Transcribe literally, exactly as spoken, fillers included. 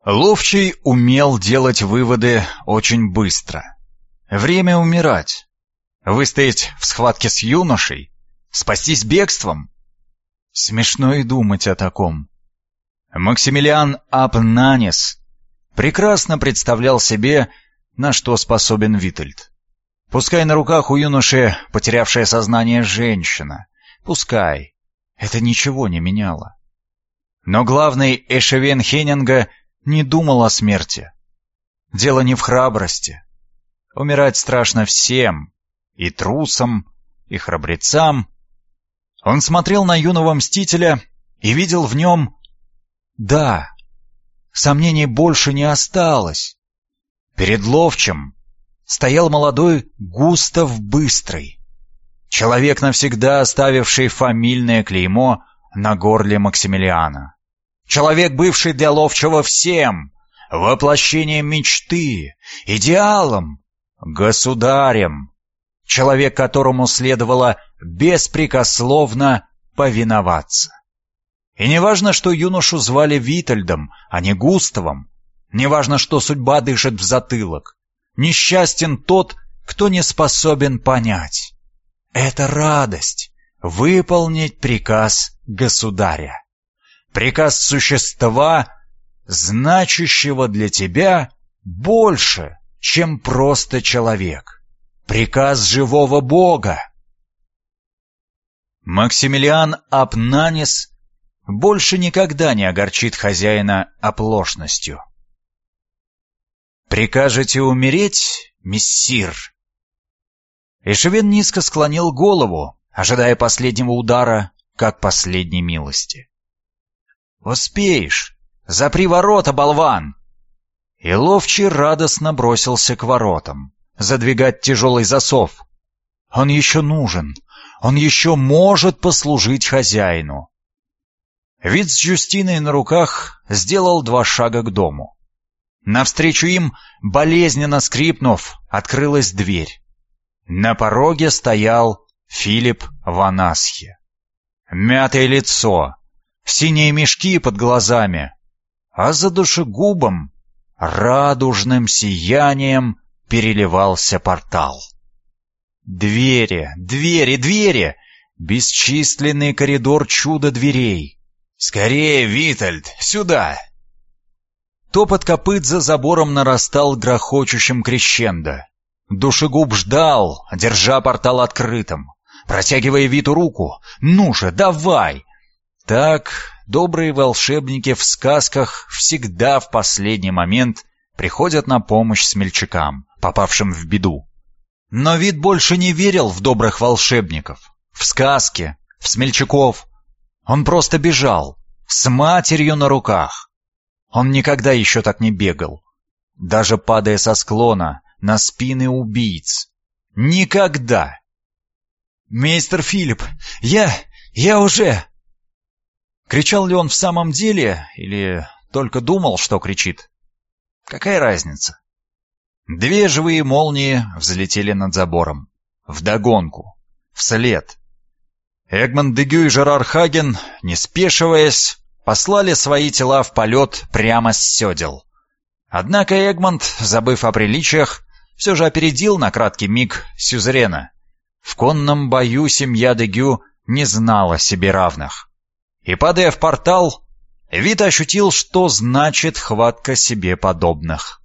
Ловчий умел делать выводы очень быстро. Время умирать. Выстоять в схватке с юношей? Спастись бегством? Смешно и думать о таком. Максимилиан ап Нанис прекрасно представлял себе, на что способен Витольд. Пускай на руках у юноши потерявшая сознание женщина, пускай, это ничего не меняло. Но главный эшевен Хеннинга не думал о смерти. Дело не в храбрости. Умирать страшно всем, и трусам, и храбрецам. Он смотрел на юного мстителя и видел в нем... Да, сомнений больше не осталось. Перед Ловчим стоял молодой Густав Быстрый, человек, навсегда оставивший фамильное клеймо на горле Максимилиана. Человек, бывший для Ловчего всем, воплощением мечты, идеалом, государем. Человек, которому следовало беспрекословно повиноваться. И не важно, что юношу звали Витольдом, а не Густавом. Не важно, что судьба дышит в затылок. Несчастен тот, кто не способен понять. Это радость — выполнить приказ государя. Приказ существа, значащего для тебя больше, чем просто человек. Приказ живого Бога. Максимилиан ап Нанис больше никогда не огорчит хозяина оплошностью. «Прикажете умереть, мессир?» Эшевен низко склонил голову, ожидая последнего удара, как последней милости. «Успеешь! Запри ворота, болван!» И Ловчий радостно бросился к воротам, задвигать тяжелый засов. Он еще нужен, он еще может послужить хозяину. Вид с Джустиной на руках сделал два шага к дому. Навстречу им, болезненно скрипнув, открылась дверь. На пороге стоял Филипп Ванасхи. Мятое лицо, синие мешки под глазами, а за душегубом радужным сиянием переливался портал. Двери, двери, двери! Бесчисленный коридор чудо-дверей. «Скорее, Витольд, сюда!» Топот копыт за забором нарастал грохочущим крещендо. Душегуб ждал, держа портал открытым, протягивая Виту руку. «Ну же, давай!» Так добрые волшебники в сказках всегда в последний момент приходят на помощь смельчакам, попавшим в беду. Но Вит больше не верил в добрых волшебников, в сказки, в смельчаков. Он просто бежал, с матерью на руках. Он никогда еще так не бегал, даже падая со склона на спины убийц. Никогда! «Мейстер Филипп, я... я уже...» Кричал ли он в самом деле, или только думал, что кричит? Какая разница? Две живые молнии взлетели над забором. Вдогонку. Вслед. Эгмонт Дегю и Жерар Хаген, не спешиваясь, послали свои тела в полет прямо с седел. Однако Эгмонт, забыв о приличиях, все же опередил на краткий миг сюзерена. В конном бою семья Дегю не знала себе равных. И, падая в портал, Вит ощутил, что значит хватка себе подобных.